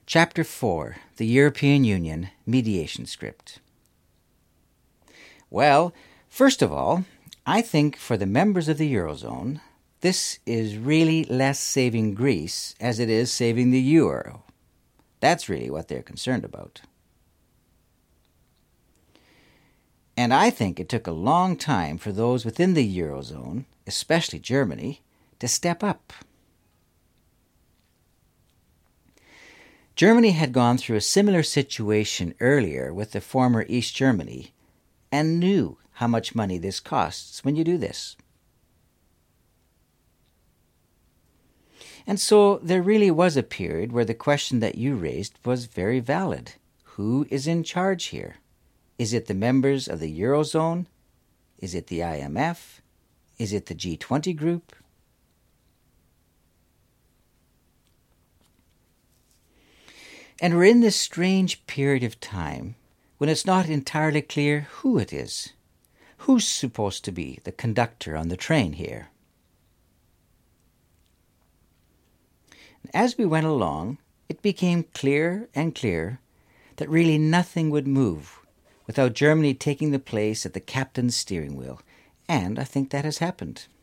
Chapter 4, the European Union Mediation Script. Well, first of all, I think for the members of the Eurozone, this is really less saving Greece as it is saving the euro. That's really what they're concerned about. And I think it took a long time for those within the Eurozone, especially Germany, to step up. Germany had gone through a similar situation earlier with the former East Germany and knew how much money this costs when you do this. And so there really was a period where the question that you raised was very valid. Who is in charge here? Is it the members of the Eurozone? Is it the IMF? Is it the G20 group? And we're in this strange period of time when it's not entirely clear who it is. Who's supposed to be the conductor on the train here? As we went along, it became clearer and clearer that really nothing would move without Germany taking the place at the captain's steering wheel, and I think that has happened.